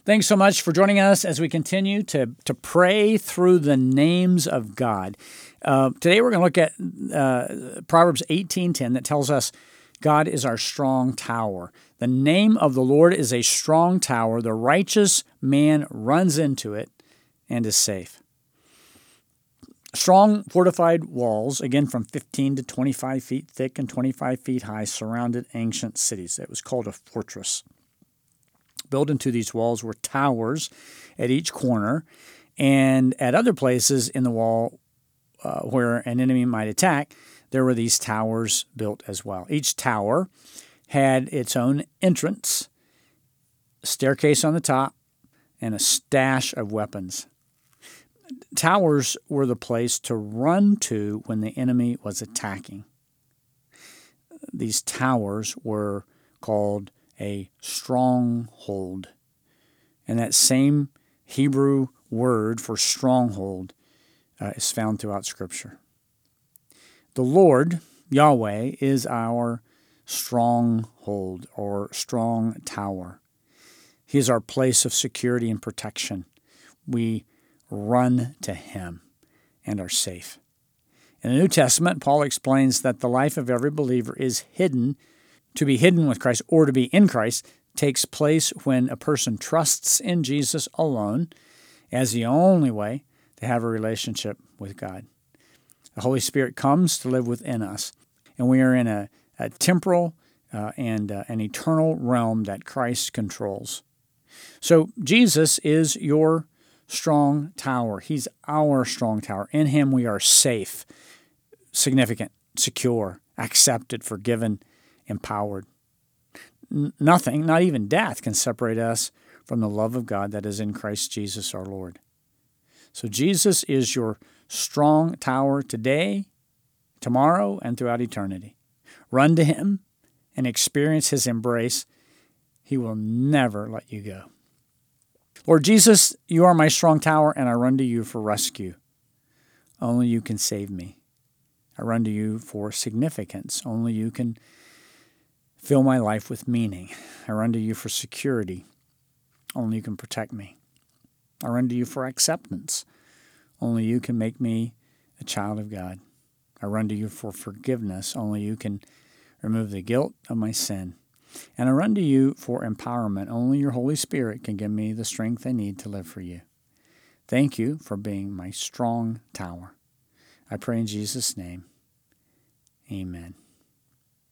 Thanks so much for joining us as we continue to pray through the names of God. Today we're going to look at Proverbs 18:10 that tells us God is our strong tower. The name of the Lord is a strong tower. The righteous man runs into it and is safe. Strong fortified walls, again from 15 to 25 feet thick and 25 feet high, surrounded ancient cities. It was called a fortress. Built into these walls were towers at each corner, and at other places in the wall where an enemy might attack, there were these towers built as well. Each tower had its own entrance, a staircase on the top, and a stash of weapons. Towers were the place to run to when the enemy was attacking. These towers were called a stronghold. And that same Hebrew word for stronghold is found throughout Scripture. The Lord, Yahweh, is our stronghold or strong tower. He is our place of security and protection. We run to Him and are safe. In the New Testament, Paul explains that the life of every believer is hidden. To be hidden with Christ or to be in Christ takes place when a person trusts in Jesus alone as the only way to have a relationship with God. The Holy Spirit comes to live within us, and we are in a temporal and an eternal realm that Christ controls. So Jesus is your strong tower. He's our strong tower. In Him we are safe, significant, secure, accepted, forgiven, empowered. Nothing, not even death, can separate us from the love of God that is in Christ Jesus our Lord. So Jesus is your strong tower today, tomorrow, and throughout eternity. Run to Him and experience His embrace. He will never let you go. Lord Jesus, You are my strong tower, and I run to You for rescue. Only You can save me. I run to You for significance. Only You can fill my life with meaning. I run to You for security. Only You can protect me. I run to You for acceptance. Only You can make me a child of God. I run to You for forgiveness. Only You can remove the guilt of my sin. And I run to You for empowerment. Only Your Holy Spirit can give me the strength I need to live for You. Thank You for being my strong tower. I pray in Jesus' name. Amen.